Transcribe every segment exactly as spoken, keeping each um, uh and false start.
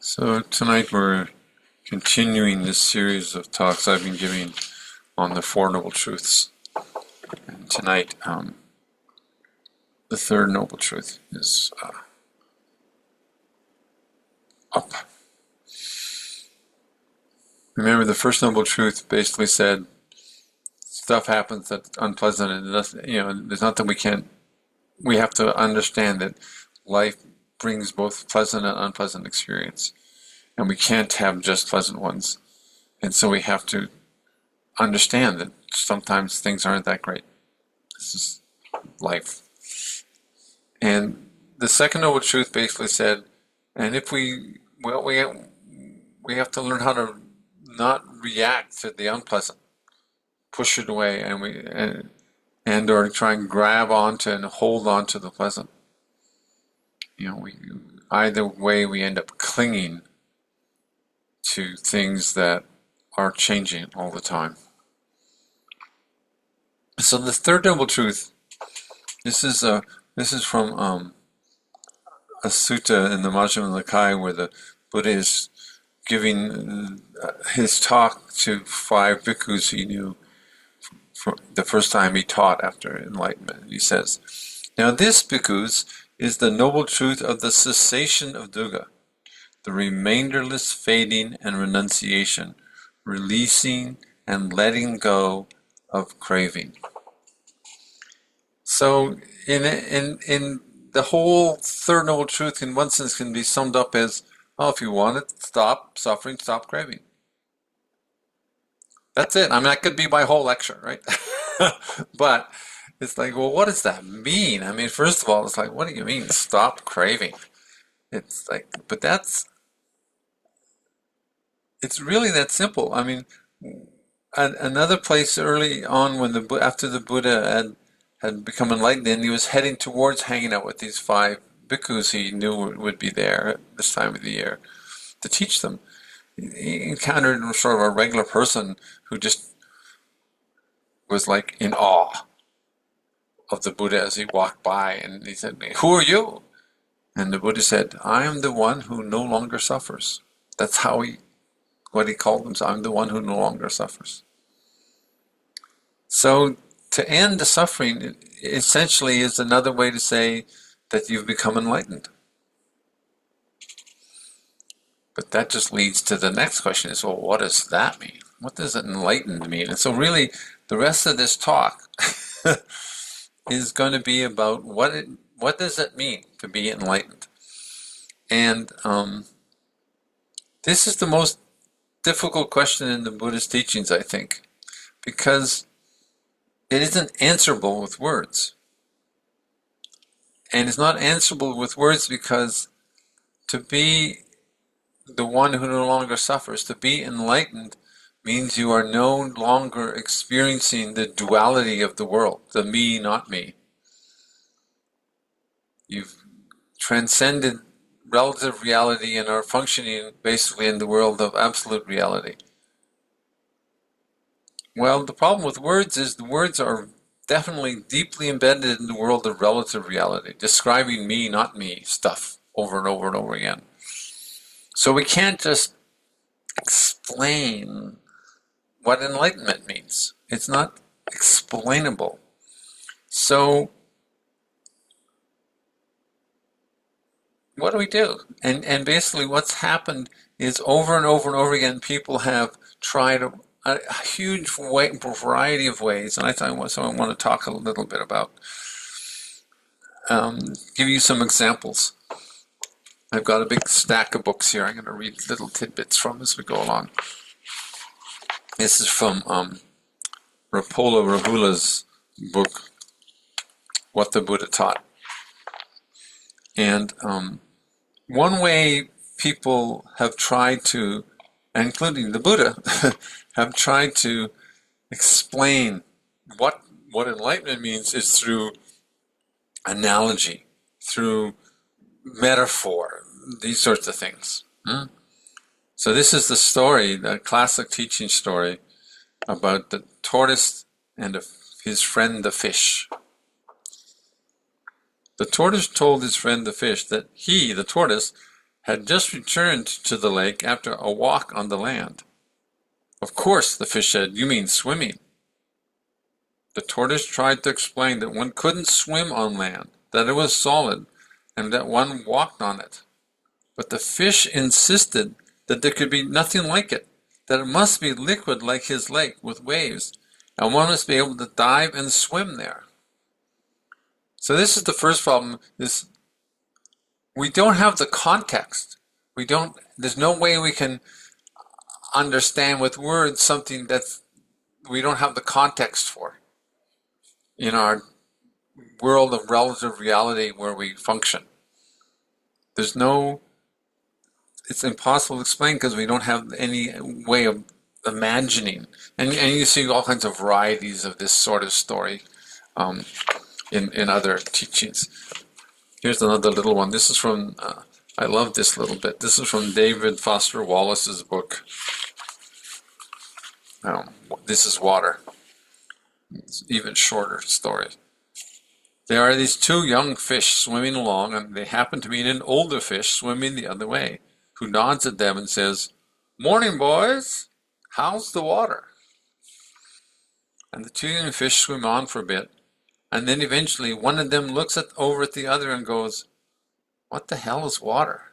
So tonight we're continuing this series of talks I've been giving on the Four Noble Truths. And tonight, um, the third Noble Truth is uh, up. Remember, the first Noble Truth basically said stuff happens that's unpleasant, and that's, you know, there's nothing we can't. We have to understand that life brings both pleasant and unpleasant experience, and we can't have just pleasant ones. And so we have to understand that sometimes things aren't that great. This is life. And the second Noble Truth basically said, and if we, well, we we have to learn how to not react to the unpleasant, push it away, and we and, and or try and grab onto and hold on to the pleasant. You know, we either way we end up clinging to things that are changing all the time. So the third Noble Truth, this is a this is from um, a sutta in the Majjhima Nikaya where the Buddha is giving uh, his talk to five bhikkhus he knew for the first time he taught after enlightenment. He says, "Now this, bhikkhus, is the noble truth of the cessation of dukkha, the remainderless fading and renunciation, releasing and letting go of craving." So in in in the whole third noble truth in one sense can be summed up as, oh, if you want it, stop suffering, stop craving. That's it. I mean, that could be my whole lecture, right? But it's like, well, what does that mean? I mean, first of all, it's like, what do you mean, stop craving? It's like, but that's, it's really that simple. I mean, another place early on when the, after the Buddha had, had become enlightened, and he was heading towards hanging out with these five bhikkhus he knew would be there at this time of the year to teach them. He encountered sort of a regular person who just was like in awe of the Buddha as he walked by, and he said, "Who are you?" And the Buddha said, "I am the one who no longer suffers." That's how he, what he called himself. I'm the one who no longer suffers. So to end the suffering essentially is another way to say that you've become enlightened. But that just leads to the next question is, well, what does that mean? What does enlightened mean? And so really, the rest of this talk is going to be about what it, what does it mean to be enlightened? And um, this is the most difficult question in the Buddhist teachings, I think, because it isn't answerable with words. And it's not answerable with words because to be the one who no longer suffers, to be enlightened, means you are no longer experiencing the duality of the world, the me, not me. You've transcended relative reality and are functioning basically in the world of absolute reality. Well, the problem with words is the words are definitely deeply embedded in the world of relative reality, describing me, not me, stuff over and over and over again. So we can't just explain what enlightenment means. It's not explainable. So what do we do? And and basically what's happened is over and over and over again people have tried a, a huge way, variety of ways, and I thought so I want to talk a little bit about, um, give you some examples. I've got a big stack of books here I'm going to read little tidbits from as we go along. This is from um, Rapula Rahula's book, What the Buddha Taught. And um, one way people have tried to, including the Buddha, have tried to explain what, what enlightenment means is through analogy, through metaphor, these sorts of things. Hmm? So this is the story, the classic teaching story about the tortoise and his friend the fish. The tortoise told his friend the fish that he, the tortoise, had just returned to the lake after a walk on the land. Of course, the fish said, you mean swimming. The tortoise tried to explain that one couldn't swim on land, that it was solid, and that one walked on it. But the fish insisted that there could be nothing like it, that it must be liquid like his lake with waves, and one must be able to dive and swim there. So this is the first problem, is we don't have the context. We don't, there's no way we can understand with words something that we don't have the context for in our world of relative reality where we function. There's no, it's impossible to explain because we don't have any way of imagining. And, and you see all kinds of varieties of this sort of story um, in, in other teachings. Here's another little one. This is from, uh, I love this little bit. This is from David Foster Wallace's book. Um, this is Water. It's an even shorter story. There are these two young fish swimming along, and they happen to meet an older fish swimming the other way, who nods at them and says, "Morning, boys. How's the water?" And the two young fish swim on for a bit, and then eventually one of them looks at, over at the other and goes, "What the hell is water?"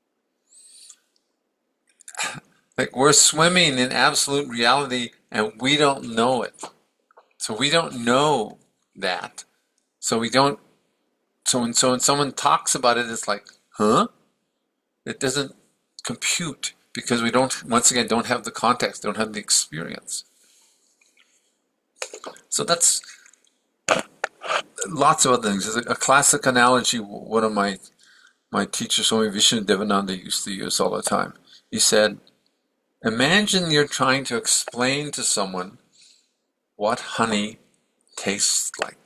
Like, we're swimming in absolute reality and we don't know it. So we don't know that. So we don't, so when, so when someone talks about it, it's like, huh? It doesn't compute because we don't, once again, don't have the context, don't have the experience. So that's lots of other things. There's a, a classic analogy one of my my teachers, Swami Vishnu Devananda, used to use all the time. He said, imagine you're trying to explain to someone what honey tastes like.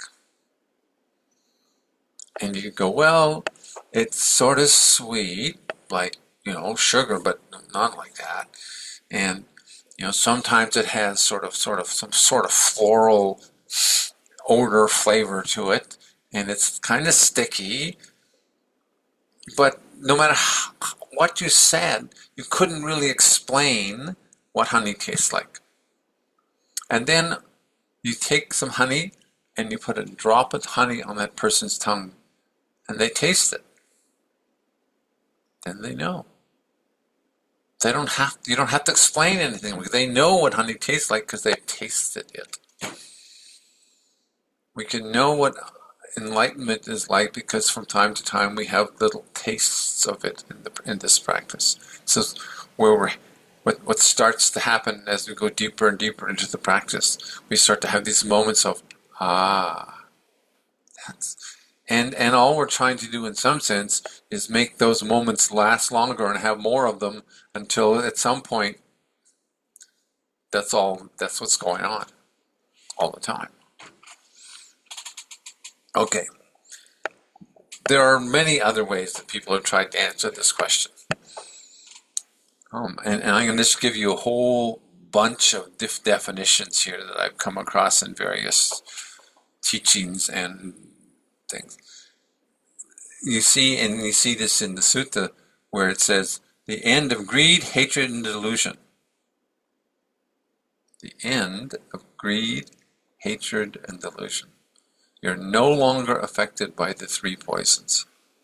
And you go, well, it's sort of sweet, like, you know, sugar, but not like that. And, you know, sometimes it has sort of, sort of, some sort of floral odor flavor to it, and it's kind of sticky. But no matter how, what you said, you couldn't really explain what honey tastes like. And then you take some honey and you put a drop of honey on that person's tongue, and they taste it. Then they know. They don't have, you don't have to explain anything. They know what honey tastes like because they've tasted it. We can know what enlightenment is like because from time to time we have little tastes of it in, the, in this practice. So where we're, what, what starts to happen as we go deeper and deeper into the practice, we start to have these moments of, ah, that's, and, and all we're trying to do in some sense is make those moments last longer and have more of them until at some point that's all, that's what's going on all the time. Okay, there are many other ways that people have tried to answer this question. Um, and, and I'm going to just give you a whole bunch of dif definitions here that I've come across in various teachings and things. You see, and you see this in the sutta where it says, the end of greed, hatred, and delusion. The end of greed, hatred, and delusion. You're no longer affected by the three poisons.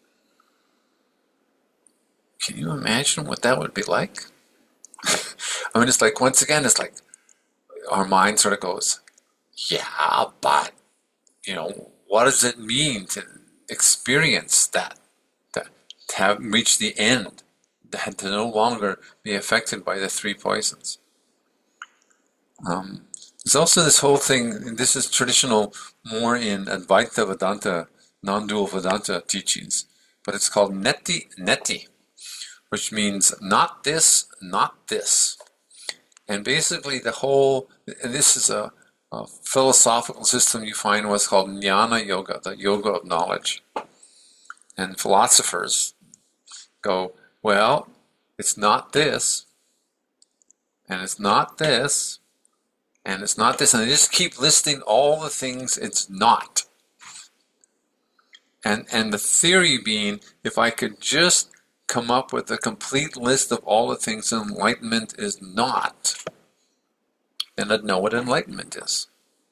Can you imagine what that would be like? I mean, it's like, once again, it's like our mind sort of goes, yeah, but, you know, what does it mean to experience that? That to have reached the end, that to no longer be affected by the three poisons. Um, There's also this whole thing, and this is traditional more in Advaita Vedanta, non-dual Vedanta teachings, but it's called neti neti, which means not this, not this. And basically the whole, and this is a, a philosophical system you find in what's called jnana yoga, the yoga of knowledge. And philosophers go, well, it's not this, and it's not this, and it's not this, and they just keep listing all the things it's not. And and the theory being, if I could just come up with a complete list of all the things enlightenment is not, then I'd know what enlightenment is.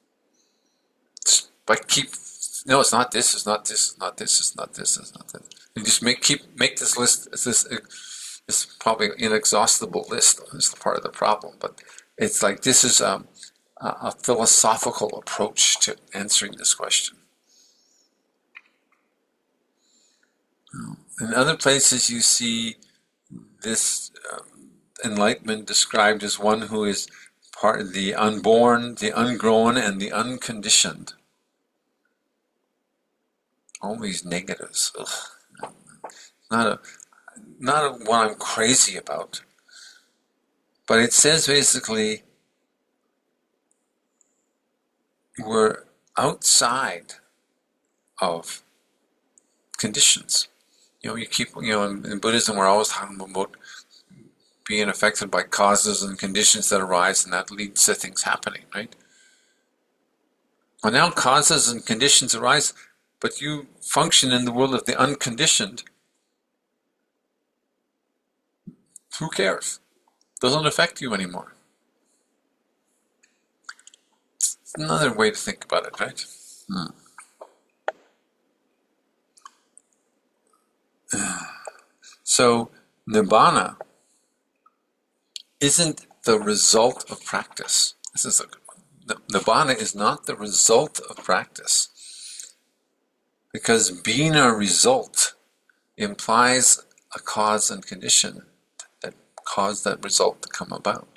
But keep, no, it's not this, it's not this, it's not this, it's not this, it's not this. You just make keep make this list. It's this this probably inexhaustible list is part of the problem. But it's like this is um, a, a philosophical approach to answering this question. In other places, you see this um, enlightenment described as one who is part of the unborn, the ungrown, and the unconditioned. All these negatives. Ugh. Not a, not a, what I'm crazy about. But it says basically we're outside of conditions. You know, you keep, you know, in, in Buddhism we're always talking about being affected by causes and conditions that arise, and that leads to things happening, right? Well, now causes and conditions arise, but you function in the world of the unconditioned. Who cares? Doesn't affect you anymore. It's another way to think about it, right? Hmm. So, Nibbana isn't the result of practice. This is a good one. Nibbana is not the result of practice. Because being a result implies a cause and condition that cause that result to come about.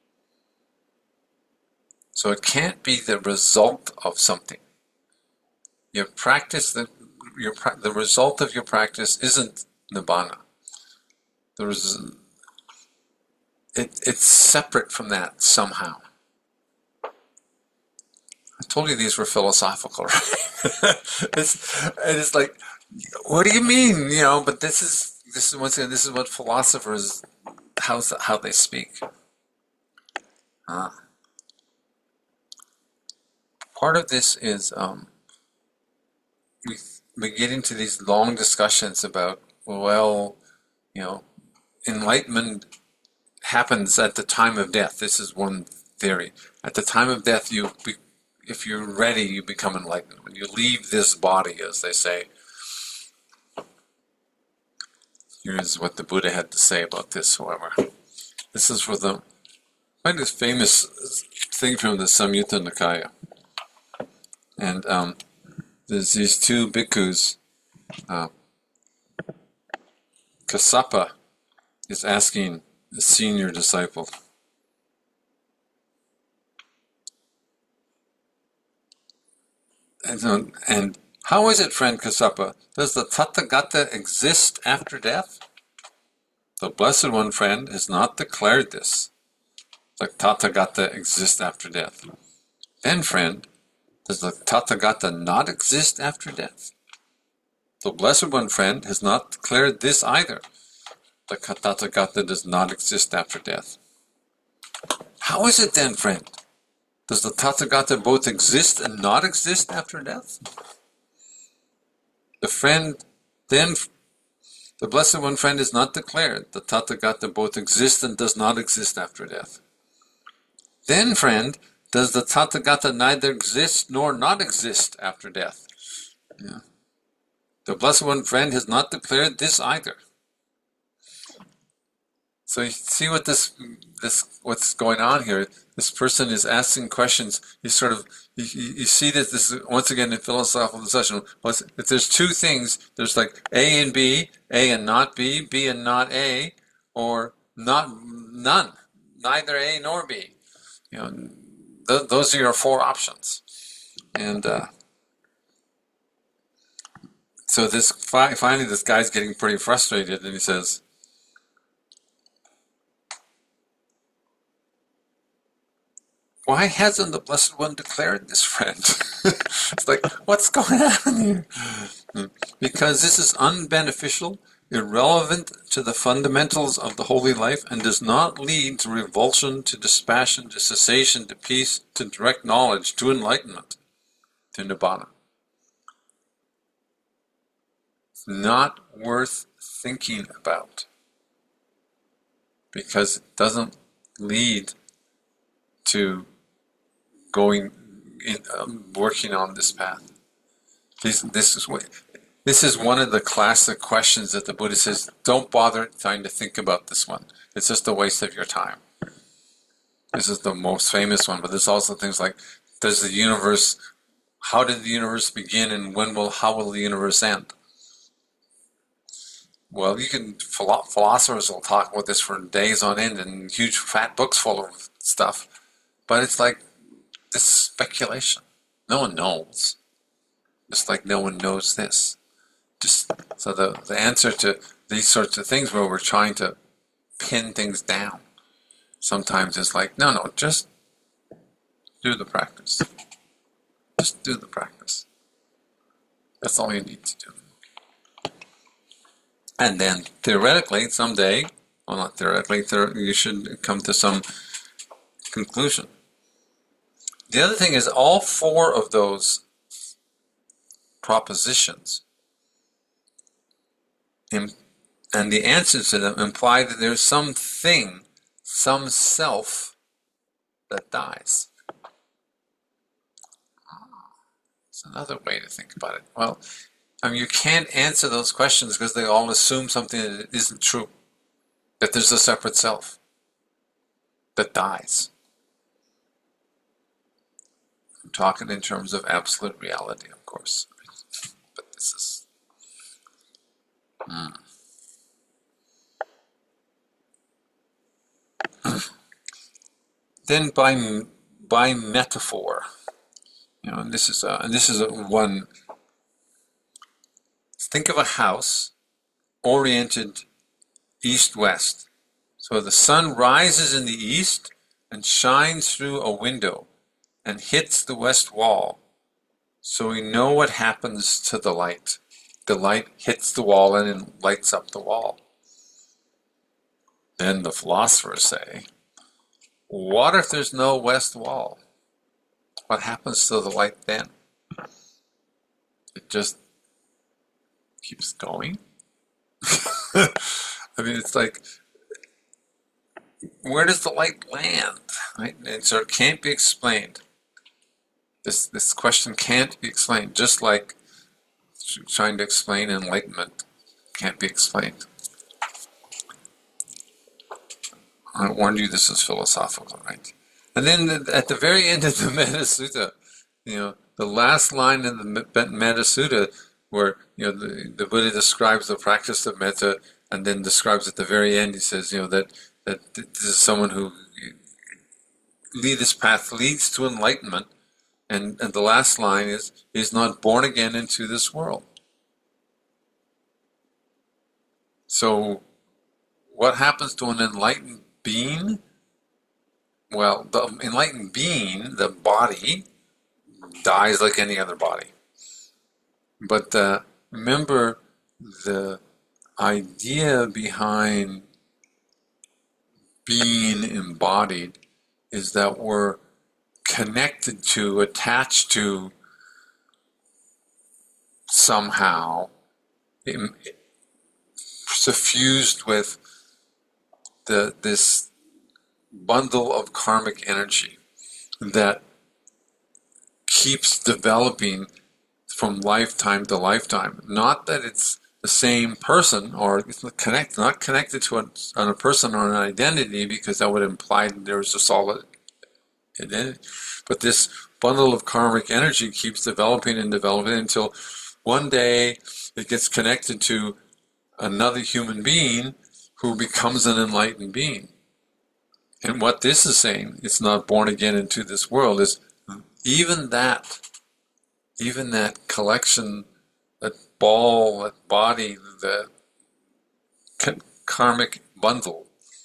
So it can't be the result of something. Your practice, the, your, the result of your practice isn't Nibbana. The res, it, it's separate from that somehow. I told you these were philosophical, right? it's, and it's like, what do you mean? You know, but this is this is once again this is what philosophers how how they speak. Uh, part of this is um, we we get into these long discussions about, well, you know, enlightenment happens at the time of death. This is one theory. At the time of death, you be, if you're ready, you become enlightened. When you leave this body, as they say. Here's what the Buddha had to say about this, however. This is for the quite a famous thing from the Samyutta Nikaya. And um, there's these two bhikkhus. Uh, Kassapa is asking the senior disciple, and, and how is it, friend Kassapa? Does the Tathagata exist after death? The Blessed One, friend, has not declared this. The Tathagata exists after death. Then, friend, does the Tathagata not exist after death? The Blessed One, friend, has not declared this either. The Tathagata does not exist after death. How is it then, friend? Does the Tathagata both exist and not exist after death? The friend, then, the Blessed One, friend, is not declared. The Tathagata both exists and does not exist after death. Then, friend, does the Tathagata neither exist nor not exist after death? Yeah. The Blessed One, friend, has not declared this either. So you see what this, this, what's going on here. This person is asking questions. He's sort of, you, you see that this is, once again, in philosophical discussion. If there's two things, there's like A and B, A and not B, B and not A, or not, none, neither A nor B. You know, th those are your four options. And uh, so this, fi finally this guy's getting pretty frustrated, and he says, why hasn't the Blessed One declared this, friend? It's like, what's going on here? Because this is unbeneficial, irrelevant to the fundamentals of the holy life, and does not lead to revulsion, to dispassion, to cessation, to peace, to direct knowledge, to enlightenment, to Nibbana. not worth thinking about because it doesn't lead to going in, um, working on this path. This, this is what, this is one of the classic questions that the Buddha says, don't bother trying to think about this one. It's just a waste of your time. This is the most famous one, but there's also things like, does the universe, how did the universe begin and when will, how will the universe end? Well, you can, philo- philosophers will talk about this for days on end and huge fat books full of stuff, but it's like, this is speculation. No one knows. Just like no one knows this. Just so the, the answer to these sorts of things where we're trying to pin things down, sometimes it's like, no, no, just do the practice. Just do the practice. That's all you need to do. And then theoretically, someday, well not theoretically, theor- you should come to some conclusion. The other thing is all four of those propositions im- and the answers to them imply that there's something, some self that dies. It's another way to think about it. Well, I mean, you can't answer those questions because they all assume something that isn't true, that there's a separate self that dies. I'm talking in terms of absolute reality, of course. But this is... Hmm. Then by by metaphor, you know, and this is a, and this is a one. Think of a house oriented east-west. So the sun rises in the east and shines through a window and hits the west wall. So we know what happens to the light. The light hits the wall and then lights up the wall. Then the philosophers say, what if there's no west wall? What happens to the light then? It just keeps going. I mean, it's like, where does the light land? Right? And so it can't be explained. This this question can't be explained, just like trying to explain enlightenment can't be explained. I warned you this is philosophical, right? And then the, at the very end of the Metta Sutta, you know, the last line in the Metta Sutta, where you know the, the Buddha describes the practice of metta, and then describes at the very end, he says, you know, that that this is someone who lead this path leads to enlightenment, and and the last line is is not born again into this world. So, what happens to an enlightened being? Well, the enlightened being, the body, dies like any other body. But uh, remember, the idea behind being embodied is that we're connected to, attached to, somehow, suffused with the this bundle of karmic energy that keeps developing from lifetime to lifetime. Not that it's the same person, or it's not connect, not connected to a, on a person or an identity, because that would imply that there's a solid identity. But this bundle of karmic energy keeps developing and developing until one day it gets connected to another human being who becomes an enlightened being. And what this is saying, it's not born again into this world, is even that, even that collection, that ball, that body, the karmic bundle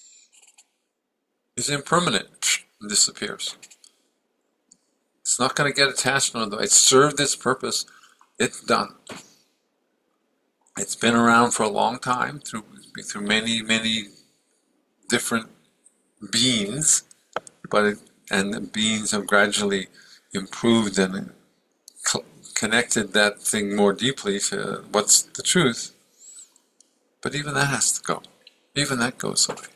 is impermanent, and disappears. It's not going to get attached to it. It served its purpose. It's done. It's been around for a long time through through many, many different beings, but it, and the beings have gradually improved and co- connected that thing more deeply to what's the truth. But even that has to go. Even that goes away.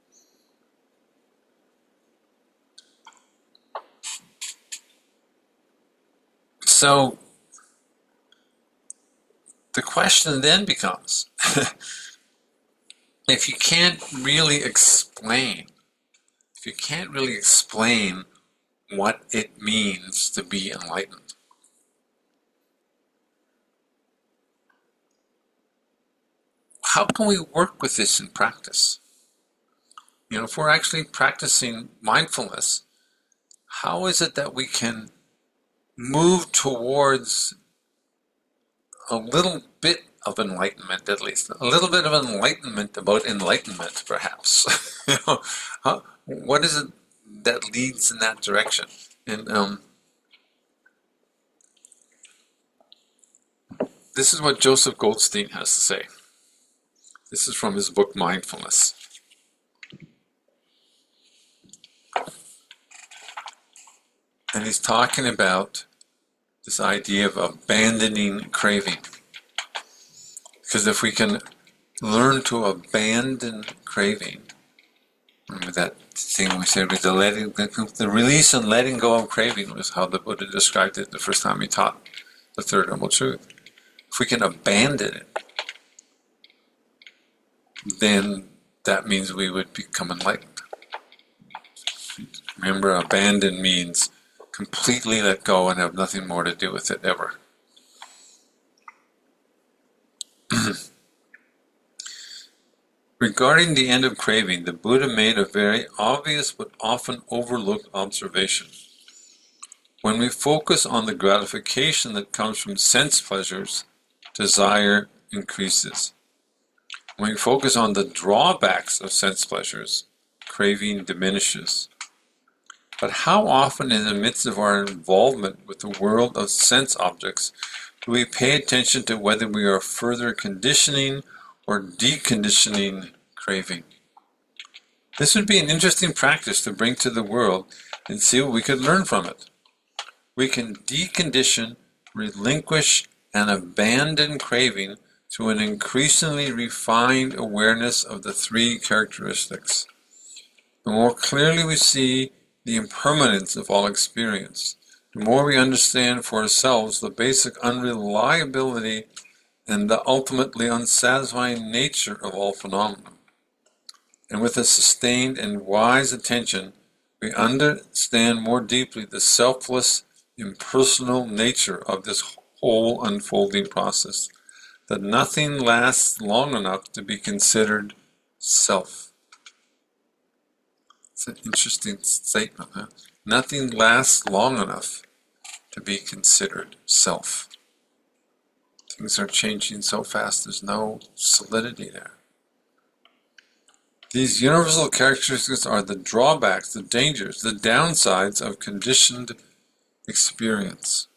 So the question then becomes, if you can't really explain, if you can't really explain what it means to be enlightened, how can we work with this in practice? You know, if we're actually practicing mindfulness, how is it that we can move towards a little bit of enlightenment, at least a little bit of enlightenment about enlightenment, perhaps? You know, how, what is it that leads in that direction? And um, this is what Joseph Goldstein has to say. This is from his book Mindfulness. And he's talking about this idea of abandoning craving. Because if we can learn to abandon craving, remember that thing we said with the letting, the release and letting go of craving was how the Buddha described it the first time he taught the Third Noble Truth. If we can abandon it, then that means we would become enlightened. Remember, abandon means completely let go and have nothing more to do with it ever. Regarding the end of craving, the Buddha made a very obvious but often overlooked observation. When we focus on the gratification that comes from sense pleasures, desire increases. When we focus on the drawbacks of sense pleasures, craving diminishes. But how often in the midst of our involvement with the world of sense objects do we pay attention to whether we are further conditioning or deconditioning craving? This would be an interesting practice to bring to the world and see what we could learn from it. We can decondition, relinquish, and abandon craving to an increasingly refined awareness of the three characteristics. The more clearly we see the impermanence of all experience, the more we understand for ourselves the basic unreliability and the ultimately unsatisfying nature of all phenomena. And with a sustained and wise attention, we understand more deeply the selfless, impersonal nature of this whole unfolding process, that nothing lasts long enough to be considered self. It's an interesting statement, huh? Nothing lasts long enough to be considered self. Things are changing so fast, there's no solidity there. These universal characteristics are the drawbacks, the dangers, the downsides of conditioned experience.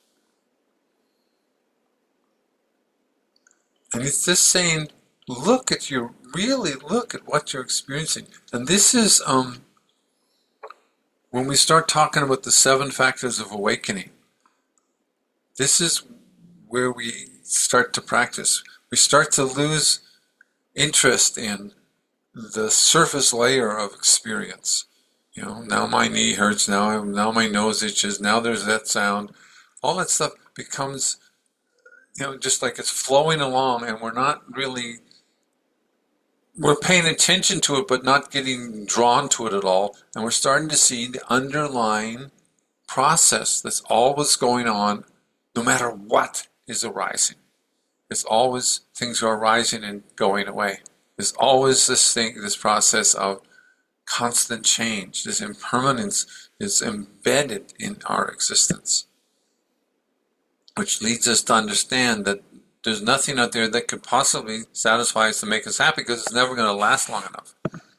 And it's just saying, look at your, really look at what you're experiencing. And this is, um, when we start talking about the seven factors of awakening, this is where we start to practice. We start to lose interest in the surface layer of experience. You know, now my knee hurts, now, now my nose itches, now there's that sound. All that stuff becomes, you know, just like it's flowing along, and we're not really, we're paying attention to it but not getting drawn to it at all, and we're starting to see the underlying process that's always going on no matter what is arising. It's always, things are arising and going away. There's always this thing, this process of constant change. This impermanence is embedded in our existence, which leads us to understand that there's nothing out there that could possibly satisfy us to make us happy, because it's never going to last long enough.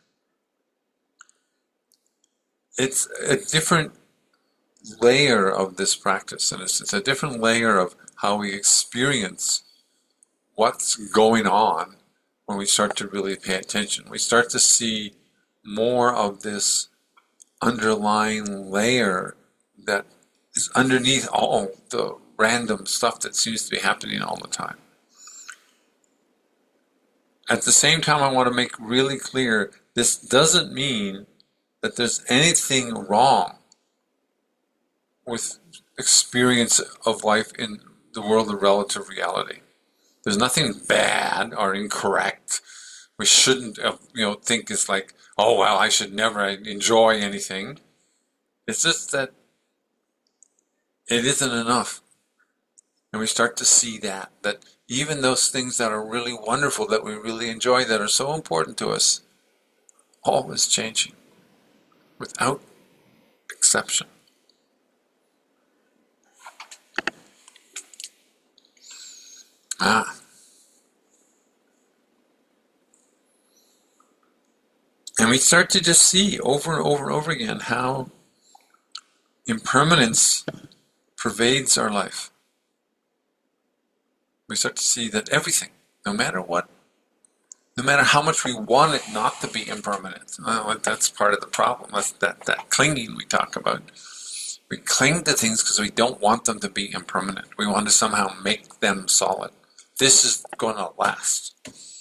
It's a different layer of this practice, and it's, it's a different layer of how we experience what's going on when we start to really pay attention. We start to see more of this underlying layer that is underneath all the random stuff that seems to be happening all the time. at the same time, I want to make really clear, this doesn't mean that there's anything wrong with experience of life in the world of relative reality. There's nothing bad or incorrect. We shouldn't, you know, think it's like, oh, well, I should never enjoy anything. It's just that it isn't enough. And we start to see that, that even those things that are really wonderful, that we really enjoy, that are so important to us, always changing, without exception. Ah. And we start to just see over and over and over again how impermanence pervades our life. We start to see that everything, no matter what, no matter how much we want it not to be impermanent, well, that's part of the problem. That's that, that clinging we talk about. We cling to things because we don't want them to be impermanent. We want to somehow make them solid. This is going to last.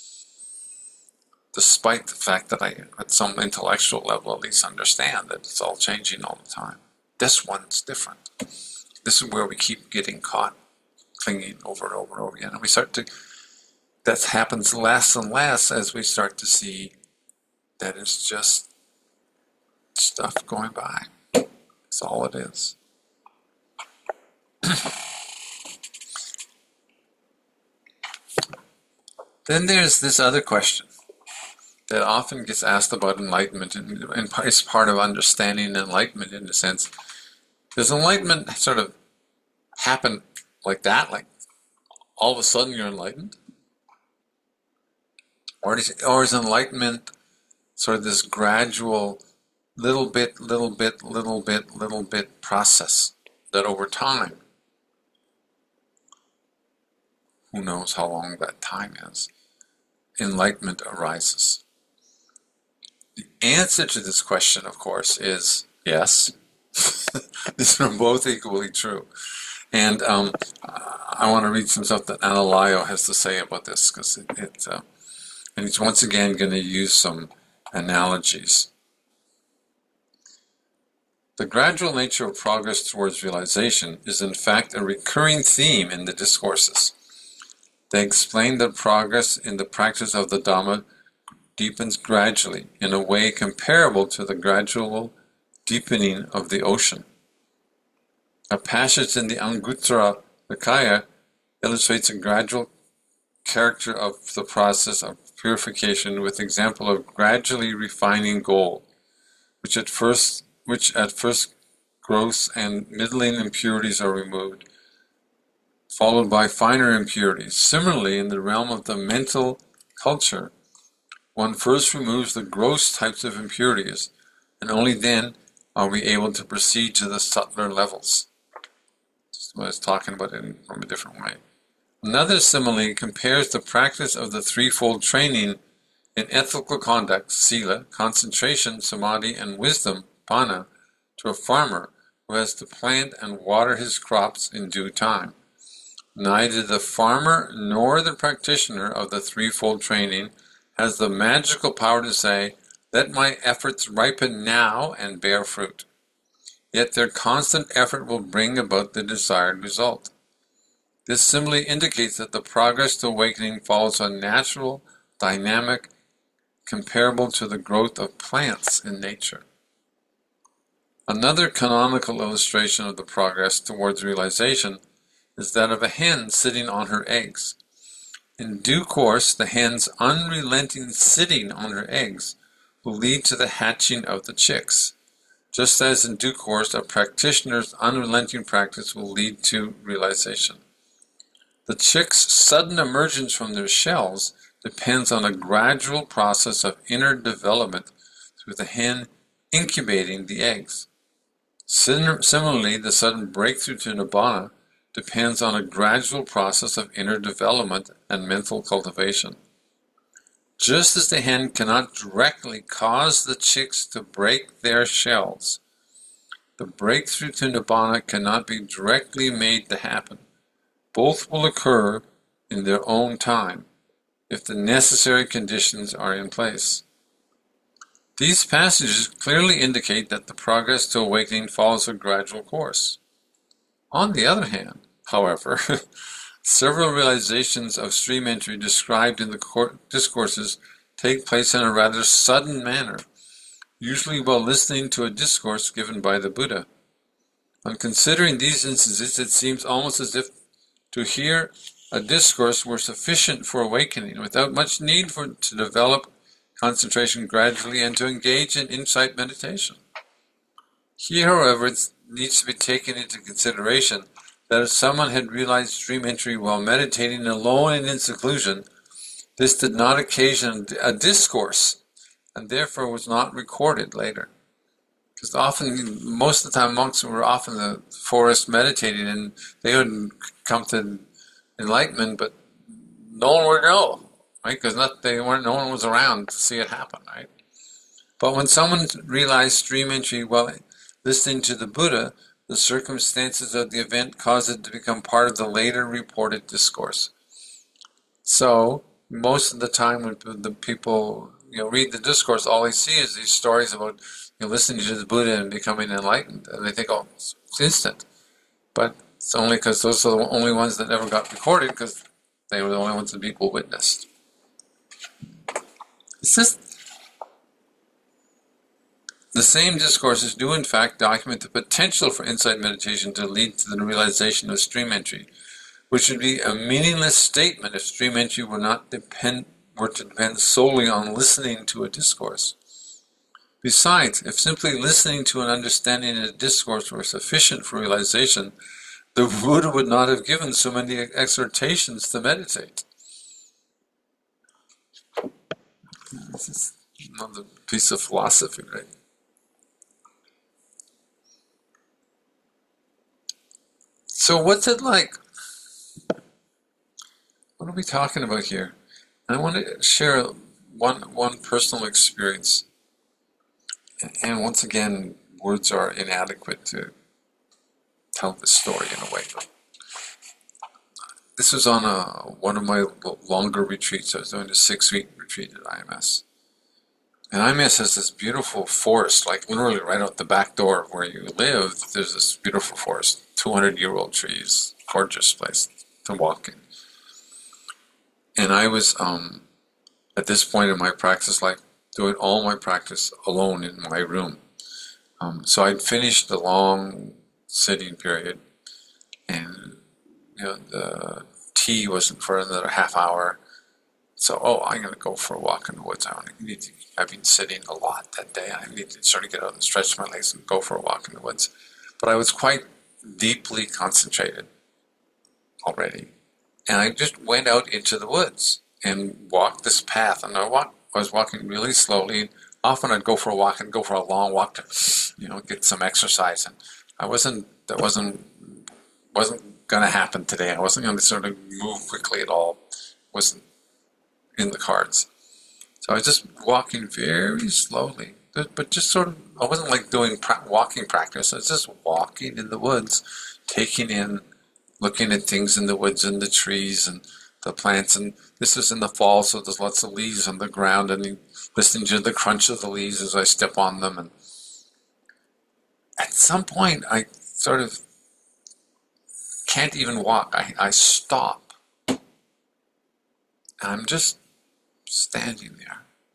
Despite the fact that I, at some intellectual level, at least understand that it's all changing all the time. This one's different. This is where we keep getting caught, clinging over and over and over again. And we start to, that happens less and less as we start to see that it's just stuff going by. That's all it is. Then there's this other question that often gets asked about enlightenment, and, and is part of understanding enlightenment in a sense. Does enlightenment sort of happen like that? Like all of a sudden you're enlightened? Or is, or is enlightenment sort of this gradual, little bit, little bit, little bit, little bit process that over time, who knows how long that time is, enlightenment arises? The answer to this question, of course, is yes. These are both equally true. And um, I want to read some stuff that Analayo has to say about this, because it, it uh, and he's once again going to use some analogies. The gradual nature of progress towards realization is in fact a recurring theme in the discourses. They explain that progress in the practice of the Dhamma deepens gradually in a way comparable to the gradual deepening of the ocean. A passage in the Anguttara Nikaya illustrates a gradual character of the process of purification with example of gradually refining gold, which at first which at first gross and middling impurities are removed, followed by finer impurities. Similarly, in the realm of the mental culture, one first removes the gross types of impurities, and only then are we able to proceed to the subtler levels. That's what I was talking about it in, from a different way. Another simile compares the practice of the threefold training in ethical conduct, sila, concentration, samadhi, and wisdom, panna, to a farmer who has to plant and water his crops in due time. Neither the farmer nor the practitioner of the threefold training has the magical power to say, "Let my efforts ripen now and bear fruit." Yet their constant effort will bring about the desired result. This simile indicates that the progress to awakening follows a natural, dynamic, comparable to the growth of plants in nature. Another canonical illustration of the progress towards realization is that of a hen sitting on her eggs. In due course, the hen's unrelenting sitting on her eggs will lead to the hatching of the chicks, just as in due course a practitioner's unrelenting practice will lead to realization. The chicks' sudden emergence from their shells depends on a gradual process of inner development through the hen incubating the eggs. Similarly, the sudden breakthrough to Nibbana depends on a gradual process of inner development and mental cultivation. Just as the hen cannot directly cause the chicks to break their shells, the breakthrough to Nibbana cannot be directly made to happen. Both will occur in their own time, if the necessary conditions are in place. These passages clearly indicate that the progress to awakening follows a gradual course. On the other hand, however, several realizations of stream entry described in the discourses take place in a rather sudden manner, usually while listening to a discourse given by the Buddha. On considering these instances, it seems almost as if to hear a discourse were sufficient for awakening, without much need for to develop concentration gradually and to engage in insight meditation. Here, however, it needs to be taken into consideration that if someone had realized stream entry while meditating alone and in seclusion, this did not occasion a discourse, and therefore was not recorded later. Because often, most of the time, monks were off in the forest meditating, and they would come to enlightenment, but no one would know, right? Because not they weren't, no one was around to see it happen, right? But when someone realized stream entry while listening to the Buddha, the circumstances of the event caused it to become part of the later reported discourse. So most of the time, when the people you know read the discourse, all they see is these stories about you know, listening to the Buddha and becoming enlightened, and they think, oh, it's instant. But it's only because those are the only ones that never got recorded, because they were the only ones that people witnessed. It's just the same discourses do in fact document the potential for insight meditation to lead to the realization of stream entry, which would be a meaningless statement if stream entry were not depend were to depend solely on listening to a discourse. Besides, if simply listening to and understanding a discourse were sufficient for realization, the Buddha would not have given so many exhortations to meditate. This is another piece of philosophy, right? So what's it like? What are we talking about here? I want to share one one personal experience. And once again, words are inadequate to tell this story in a way. This was on a, one of my longer retreats. I was doing a six-week retreat at I M S. And I M S has this beautiful forest, like literally right out the back door of where you live, there's this beautiful forest, two hundred year old trees, gorgeous place to walk in. And I was, um, at this point in my practice life, doing all my practice alone in my room. Um, so I'd finished the long sitting period, and you know the tea wasn't for another half hour. So, oh, I'm going to go for a walk in the woods. I need to, I've been sitting a lot that day. I need to sort of get out and stretch my legs and go for a walk in the woods. But I was quite deeply concentrated already. And I just went out into the woods and walked this path. And I, walked, I was walking really slowly. Often I'd go for a walk and go for a long walk to, you know, get some exercise. And I wasn't, that wasn't, wasn't going to happen today. I wasn't going to sort of move quickly at all. It wasn't in the cards. So I was just walking very slowly, but, but just sort of, I wasn't like doing pra- walking practice. I was just walking in the woods, taking in, looking at things in the woods and the trees and the plants. And this is in the fall, so there's lots of leaves on the ground, and listening to the crunch of the leaves as I step on them. And at some point, I sort of can't even walk. I, I stop. And I'm just standing there.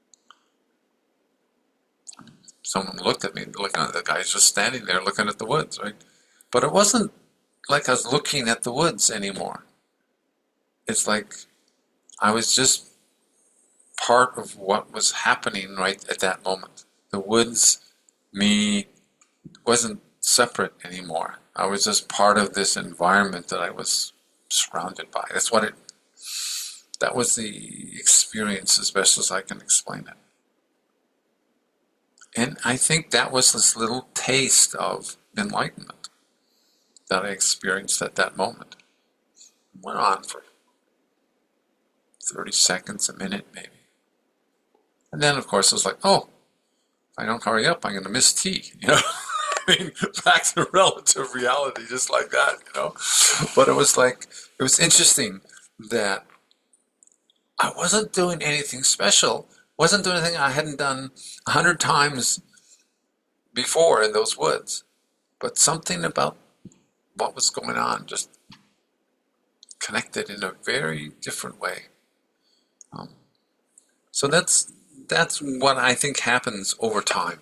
Someone looked at me, looking at the guy's just standing there looking at the woods, right? But it wasn't like I was looking at the woods anymore. It's like I was just part of what was happening right at that moment. The woods, me, wasn't separate anymore. I was just part of this environment that I was surrounded by. That's what it That was the experience as best as I can explain it. And I think that was this little taste of enlightenment that I experienced at that moment. It went on for thirty seconds, a minute maybe. And then of course it was like, oh, if I don't hurry up, I'm going to miss tea. You know, I mean, back to relative reality, just like that, you know. But it was like, it was interesting that I wasn't doing anything special. Wasn't doing anything I hadn't done a hundred times before in those woods. But something about what was going on just connected in a very different way. Um, so that's that's what I think happens over time.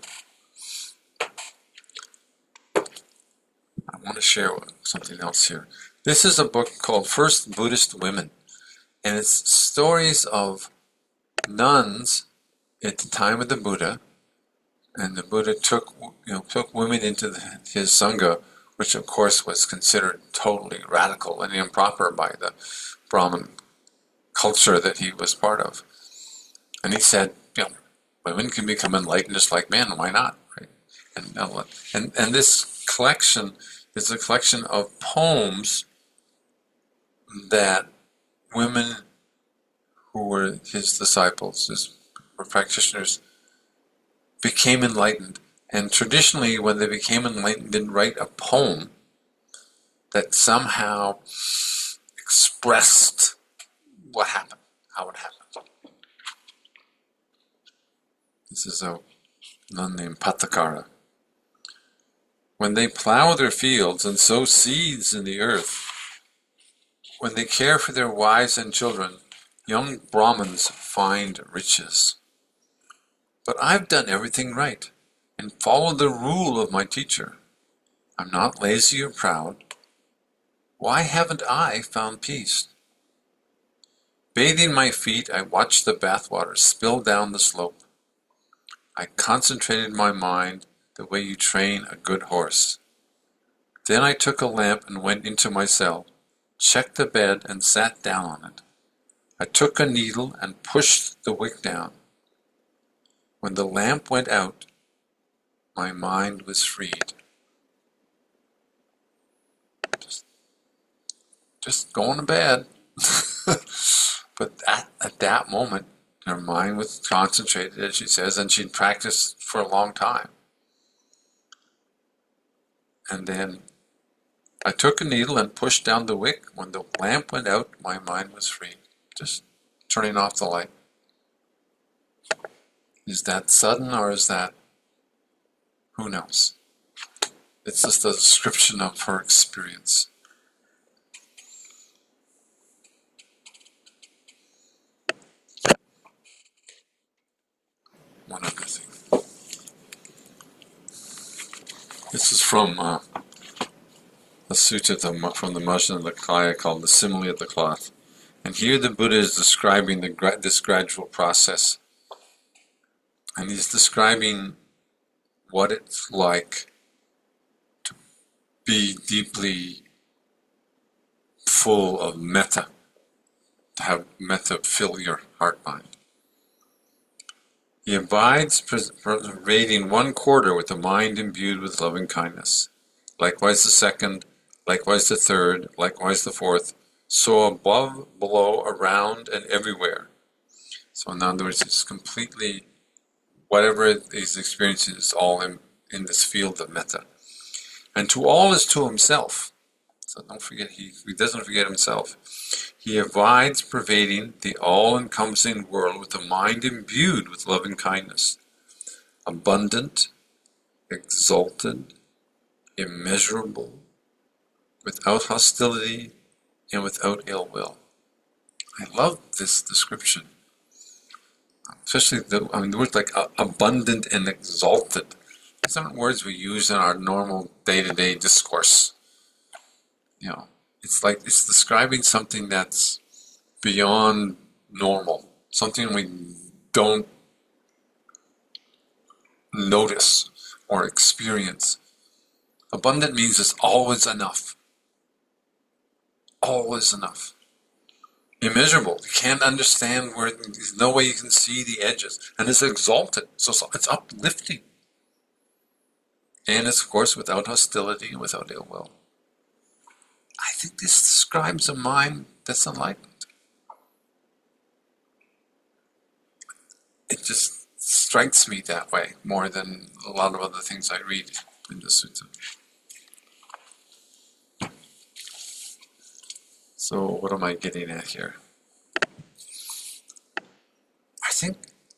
I want to share something else here. This is a book called First Buddhist Women, and it's stories of nuns at the time of the Buddha, and the Buddha took you know took women into the, his sangha, which of course was considered totally radical and improper by the Brahmin culture that he was part of. And he said, you know, women can become enlightened just like men. Why not? Right? And and and this collection is a collection of poems that women who were his disciples, his practitioners, became enlightened. And traditionally, when they became enlightened, they'd write a poem that somehow expressed what happened, how it happened. This is a nun named Patakara. When they plow their fields and sow seeds in the earth, when they care for their wives and children, young Brahmins find riches. But I've done everything right and followed the rule of my teacher. I'm not lazy or proud. Why haven't I found peace? Bathing my feet, I watched the bathwater spill down the slope. I concentrated my mind the way you train a good horse. Then I took a lamp and went into my cell, checked the bed and sat down on it. I took a needle and pushed the wick down. When the lamp went out, my mind was freed. Just, just going to bed. But at, at that moment, her mind was concentrated, as she says, and she'd practiced for a long time. And then I took a needle and pushed down the wick. When the lamp went out, my mind was free. Just turning off the light. Is that sudden or is that, who knows? It's just a description of her experience. One other thing. This is from uh, a sutta from the Majjhima Nikaya called The Simile of the Cloth. And here the Buddha is describing the, this gradual process. And he's describing what it's like to be deeply full of metta, to have metta fill your heart-mind. He abides pervading one quarter with a mind imbued with loving kindness. Likewise the second, likewise the third, likewise the fourth, so above, below, around, and everywhere. So in other words, it's completely, whatever he's experiencing is all in, in this field of metta. And to all is to himself. So don't forget, he, he doesn't forget himself. He abides pervading the all-encompassing world with a mind imbued with loving kindness, abundant, exalted, immeasurable, without hostility and without ill will. I love this description, especially the, I mean, the words like uh, abundant and exalted. These aren't words we use in our normal day-to-day discourse. You know, it's like it's describing something that's beyond normal, something we don't notice or experience. Abundant means it's always enough. Always enough. Immeasurable. You can't understand where, there's no way you can see the edges. And it's exalted, so it's uplifting. And it's, of course, without hostility and without ill will. I think this describes a mind that's enlightened. It just strikes me that way more than a lot of other things I read in the sutta. So what am I getting at here? think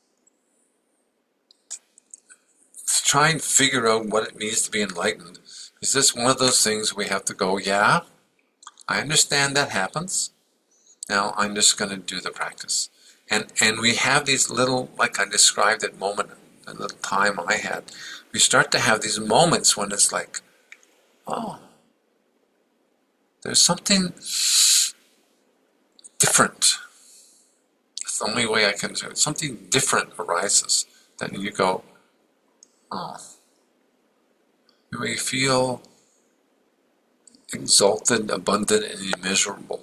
to try and figure out what it means to be enlightened, is this one of those things we have to go, yeah, I understand that happens. Now I'm just going to do the practice. And and we have these little, like I described that moment, the little time I had, we start to have these moments when it's like, oh, there's something different. That's the only way I can do it. Something different arises. Then you go, oh, we feel exalted, abundant, and immeasurable.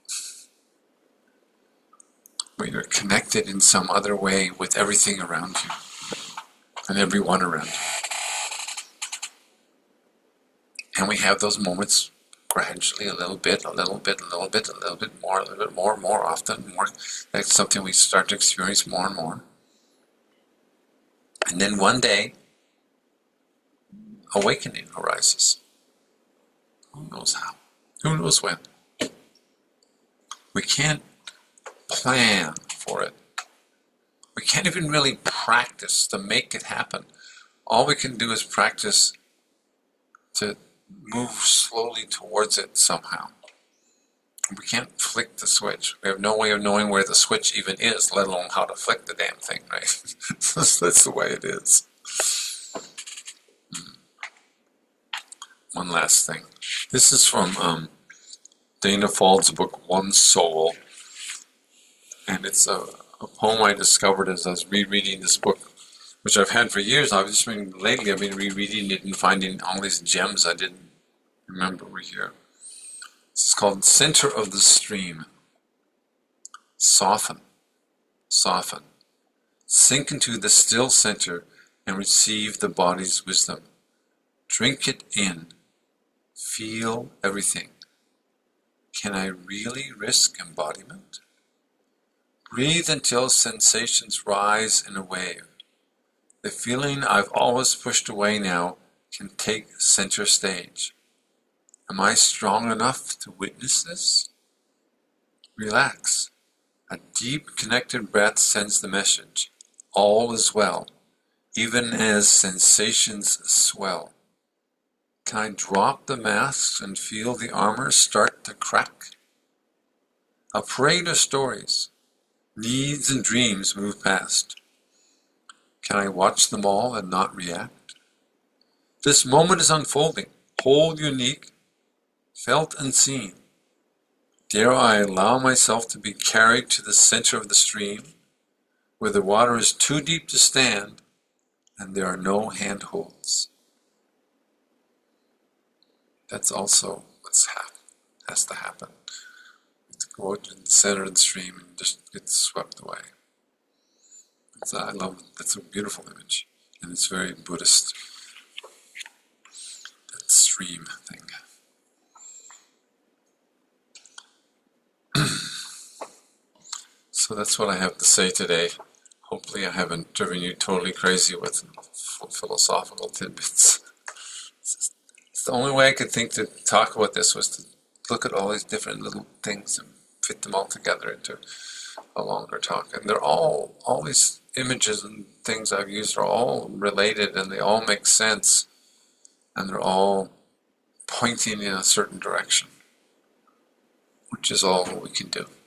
Where you're connected in some other way with everything around you and everyone around you. And we have those moments gradually, a little bit, a little bit, a little bit, a little bit more, a little bit more, more often, more. That's something we start to experience more and more. And then one day, awakening arises. Who knows how? Who knows when? We can't plan for it. We can't even really practice to make it happen. All we can do is practice to move slowly towards it somehow. We can't flick the switch. We have no way of knowing where the switch even is, let alone how to flick the damn thing, right? That's the way it is. One last thing. This is from um, Dana Fald's book, One Soul. And it's a, a poem I discovered as I was rereading this book, which I've had for years. I've just been, lately I've been rereading it and finding all these gems I didn't remember were here. It's called Center of the Stream. Soften, soften. Sink into the still center and receive the body's wisdom. Drink it in. Feel everything. Can I really risk embodiment? Breathe until sensations rise in a wave. The feeling I've always pushed away now can take center stage. Am I strong enough to witness this? Relax. A deep connected breath sends the message. All is well, even as sensations swell. Can I drop the masks and feel the armor start to crack? A parade of stories. Needs and dreams move past. Can I watch them all and not react? This moment is unfolding, whole, unique, felt and seen. Dare I allow myself to be carried to the center of the stream, where the water is too deep to stand and there are no handholds? That's also what's hap- has to happen. Go out to the center of the stream and just get swept away. It's, I love it. That's a beautiful image, and it's very Buddhist. That stream thing. So that's what I have to say today. Hopefully I haven't driven you totally crazy with philosophical tidbits. It's the only way I could think to talk about this was to look at all these different little things and fit them all together into a longer talk. And they're all, all these images and things I've used are all related, and they all make sense, and they're all pointing in a certain direction, which is all we can do.